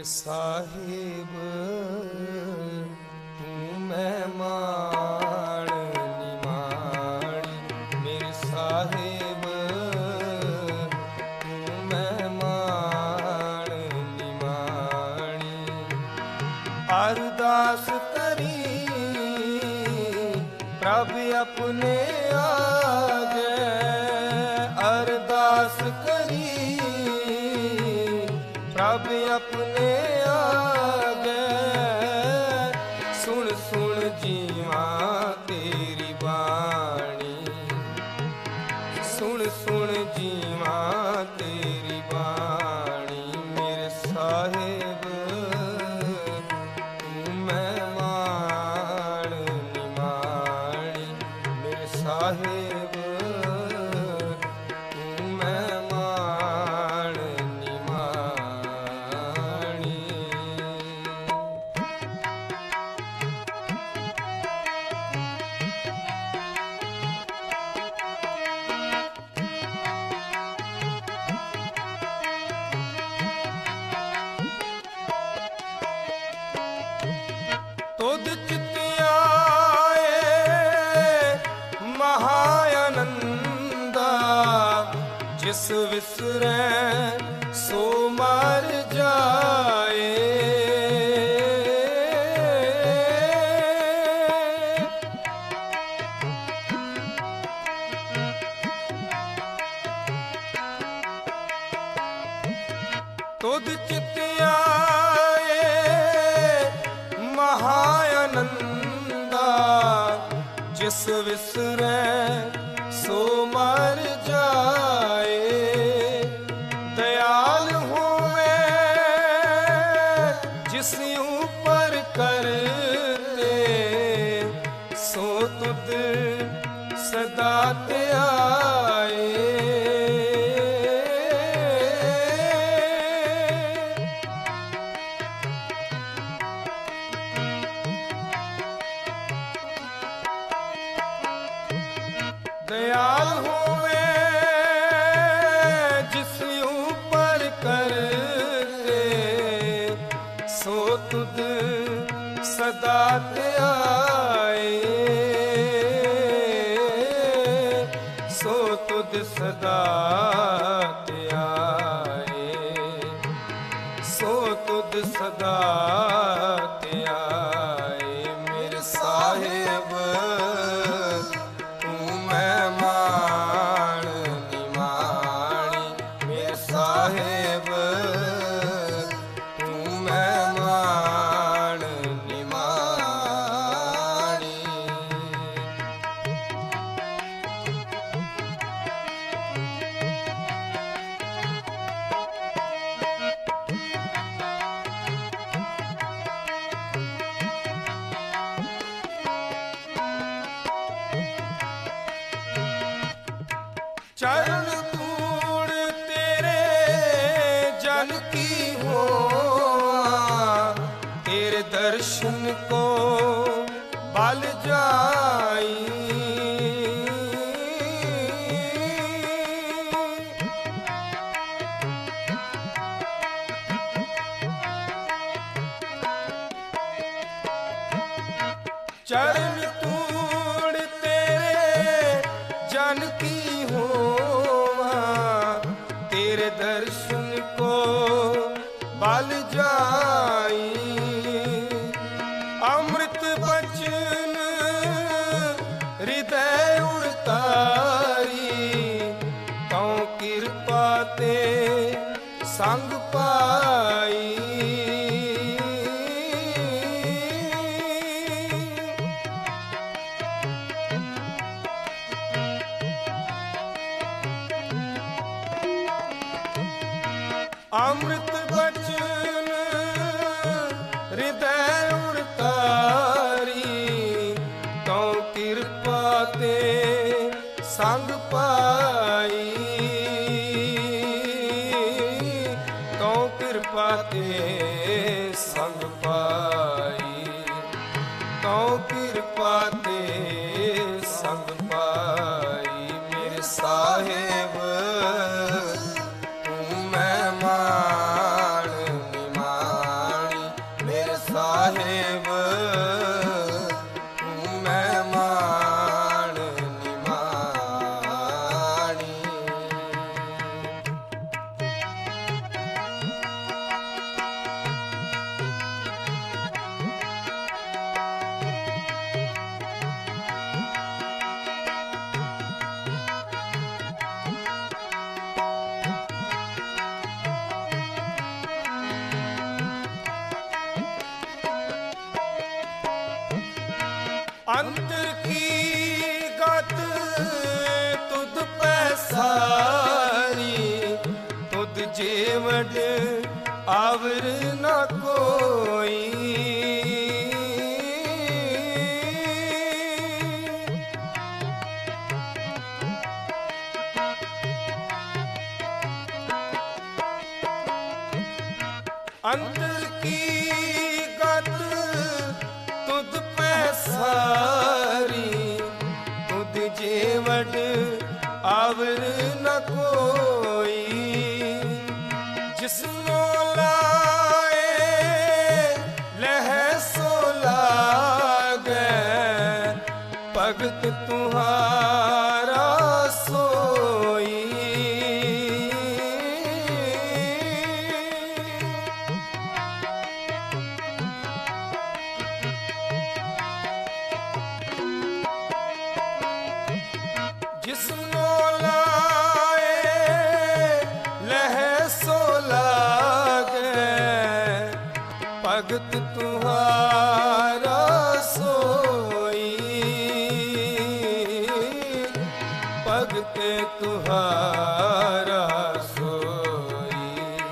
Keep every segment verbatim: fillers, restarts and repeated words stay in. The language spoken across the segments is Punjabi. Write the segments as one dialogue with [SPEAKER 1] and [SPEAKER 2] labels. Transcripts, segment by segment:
[SPEAKER 1] ਸਾਹਿਬ ਤੂੰ ਮਹਿਮਾਨ ਨਿਮਾਣੀ, ਮੇਰੇ ਸਾਹਿਬ ਤੂੰ ਮਹਿਮਾਨ ਨਿਮਾਣੀ। ਅਰਦਾਸ ਕਰੀ ਪ੍ਰਭ ਆਪਣੇ ਆਗੇ, ਅਰਦਾਸ ਕਰੀ ਪ੍ਰਭ ਆਪਣੇ ਆਗੇ। ਸੁਣ ਸੁਣ ਜੀਵਾਂ ਤੇਰੀ ਬਾਣੀ, ਸੁਣ ਸੁਣ ਜੀਵਾਂ ਤੇਰੀ ਬਾਣੀ। ਮੇਰੇ ਸਾਹਿਬ ਤੂੰ ਮਹਿਮਾਨ ਨਿਮਾਣੀ, ਮੇਰੇ ਸਾਹਿਬ ਤੂੰ ਮਹਿਮਾਨ ਨਿਮਾਣੀ। ਤੁਧ ਚਿਤ ਆਏ ਮਹਾਆਨੰਦਾ, ਜਿਸ ਵਿਸਰੈ ਸੋ ਮਰ ਜਾਏ। ਤੁਧ ਚਿਤ ਆਏ ਮਹਾਆਨੰਦਾ, ਜਿਸ ਵਿਸਰੈ ਸੋ ਮਰ ਜਾਏ। ਦਇਆਲ ਹੋਵੇ ਜਿਸ ਉਪਰ ਕਰਤੇ, ਸੋ ਤੁਧ ਸਦਾ ਧਿਆਏ। ਦਇਆਲ ਹੋਵੇ ਜਿਸ ਉਪਰ ਕਰਤੇ, ਸੋ ਤੁਧ ਸਦਾ ਧਿਆਏ। ਸੋ ਤੁਧ ਸਦਾ ਧਿਆਏ, ਸੋ ਤੁਧ ਸਦਾ ਧਿਆਏ। ਮੇਰੇ ਸਾਹਿਬ ਤੂੰ ਮਹਿਮਾਨ ਨਿਮਾਣੀ, ਮੇਰੇ ਸਾਹਿਬ ਤੂੰ ਮਹਿਮਾਨ ਨਿਮਾਣੀ। ਚਰਨ ਧੂੜ ਤੇਰੇ ਜਨ ਕੀ ਹੋਆ, ਤੇਰੇ ਦਰਸ਼ਨ ਕੋ ਬਲ ਜਾਈ। ਚਰਨ ਧੂੜ ਤੇਰੇ ਜਨ ਕੀ ਹੋਵਾ, ਤੇਰੇ ਦਰਸ਼ਨ ਕੋ ਬਲ ਜਾਈ। ਅੰਮ੍ਰਿਤ ਬਚਨ ਹਿਰਦੈ ਉਰਤਾਰੀ, ਤਉ ਕਿਰਪਾ ਤੇ ਸੰਗ ਪਾਈ। ਅੰਮ੍ਰਿਤ ਬਚਨ ਹਿਰਦੈ ਉਰਤਾਰੀ, ਤਉ ਕਿਰਪਾ ਤੇ ਸੰਗ ਪਾਈ। ਤਉ ਕਿਰਪਾ ਤੇ ਸੰਗ ਪਾਈ, ਤਉ ਕਿਰਪਾ ਤੇ ਸੰਗ ਪਾਈ। ਮੇਰੇ ਸਾਹਿਬ ਤੂੰ ਮਹਿਮਾਨ ਨਿਮਾਣੀ, ਅੰਤਰ ਕੀ ਗਤ ਤੁਧ ਪੈਸਾਰੀ, ਤੁਧ ਜੀਵਨ ਆਵਰ ਨਾ ਕੋਈ। ਅੰਤਰ ਕੀ ਗਤ ਤੁਧ ਪੈਸਾਰੀ, ਤੁਧ ਜੀਵਨ ਆਵਰ ਨ ਕੋਈ। ਜਿਸਨੋ ਲਾਏ ਲਹਿ ਸੋ ਲਾਗੈ, ਭਗਤ ਤੁਹਾਰਾ ਸੋਈ। ਜਿਸਨੋ ਲਾਏ ਲਹਿ ਸੋ ਲਾਗੈ, ਭਗਤ ਤੁਹਾਰਾ ਸੋਈ। ਭਗਤ ਤੁਹਾਰਾ ਸੋਈ,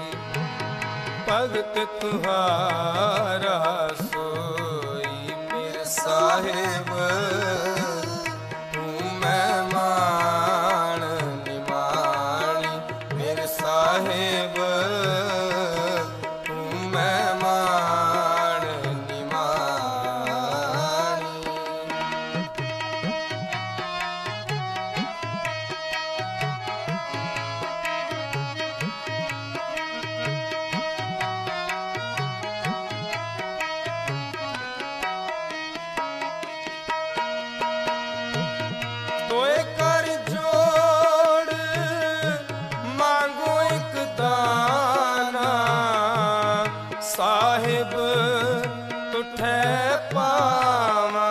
[SPEAKER 1] ਭਗਤ ਤੁਹਾਰਾ ਸੋਈ। ਮੇਰੇ ਸਾਹਿਬ ਸਾਹਿਬ ਤੂੰ ਮਹਿਮਾਨ ਨਿਮਾਣੀ। ਤੋਏ ਕਰ ਜੋੜ ਮੰਗੋ ਇੱਕ ਦਾਨਾ, ਸਾਹਿਬ ਤੁਠੈ ਪਾਵਾਂ।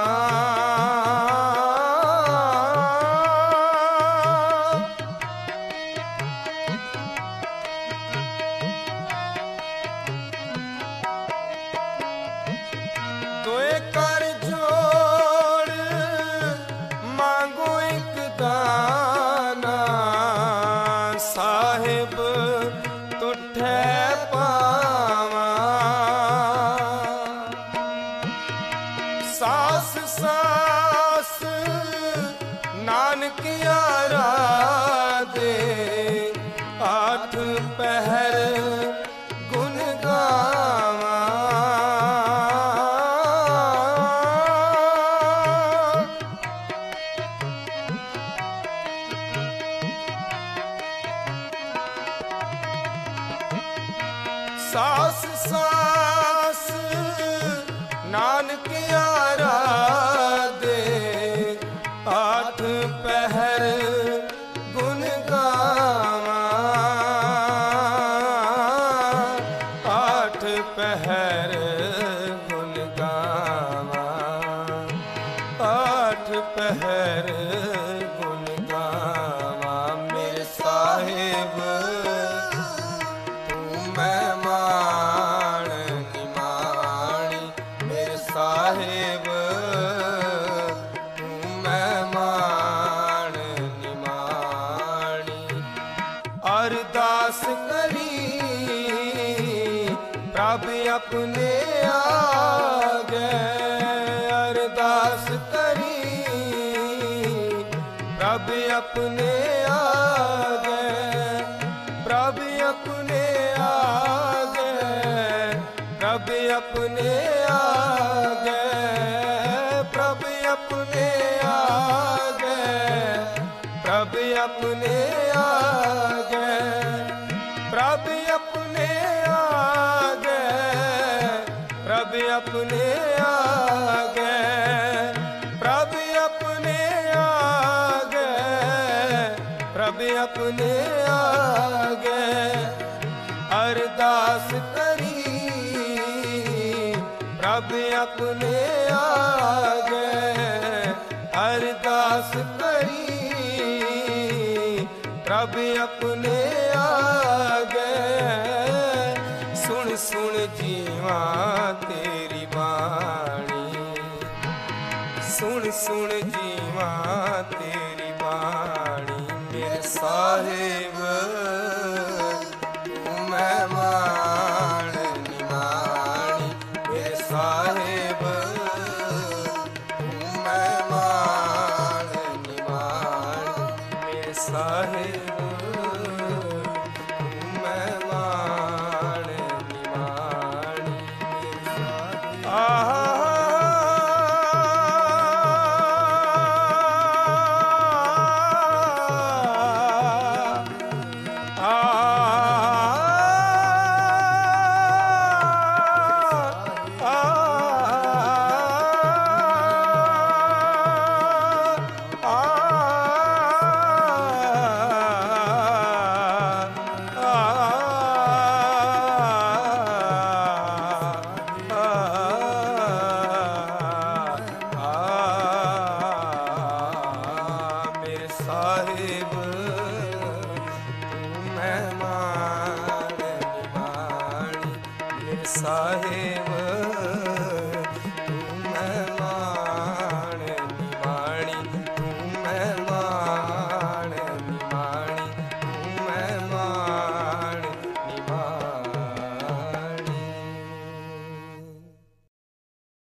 [SPEAKER 1] ਤੋਏ ਕਰ ਜੋੜ ਮੰਗੋ ਇੱਕ ਦਾਨਾ, ਸਾਹਿਬ ਤੁਠੈ ਪਾਵਾਂ। ਸਾਸ ਸਾਸ ਨਾਨਕ ਆਰਾਧੇ, ਆਠ ਪਹਿਰ ਗੁਣ ਗਾਵਾਂ। ਸਾਸ ਸਾਸ ਨਾਨਕ ਆਰਾਧੇ, ਆਠ ਪਹਿਰ ਗੁਣ ਗਾਵਾਂ। ਆਠ ਪਹਿਰ ਗੁਣ ਗਾਵਾਂ, ਆਠ ਪਹਿਰ ਗੁਣ ਗਾਵਾਂ। ਮੇਰੇ ਸਾਹਿਬ ਮਹਿਮਾਨ ਨਿਮਾਣੀ। ਮੇਰੇ ਸਾਹਿਬ ਤੂੰ ਮਹਿਮਾਨ ਨਿਮਾਣੀ। ਅਰਦਾਸ ਕਰੀ ਪ੍ਰਭ ਆਪਣੇ ਆਗੇ, ਅਰਦਾਸ ਕਰੀ ਪ੍ਰਭ ਆਪਣੇ ਆਗੇ, ਪ੍ਰਭ ਆਪਣੇ ਆਗੇ, ਪ੍ਰਭ ਆਪਣੇ ਆਗੇ, ਪ੍ਰਭ ਆਪਣੇ ਆਗੇ, ਪ੍ਰਭ ਆਪਣੇ ਆਗੇ, ਪ੍ਰਭ ਆਪਣੇ ਆਗੇ, ਪ੍ਰਭ ਆਪਣੇ ਆਗੇ, ਪ੍ਰਭ ਆਪਣੇ ਆਗੇ, ਪ੍ਰਭ ਆਪਣੇ ਆਗੇ। ਅਰਦਾਸ ਕਰੀ ਪ੍ਰਭ ਆਪਣੇ ਆਗੇ, ਅਰਦਾਸ ਕਰੀ ਪ੍ਰਭ ਆਪਣੇ ਆਗੇ। ਸੁਣ ਸੁਣ ਜੀਵਾਂ ਤੇਰੀ ਬਾਣੀ, ਸੁਣ ਸਾਹਿਬ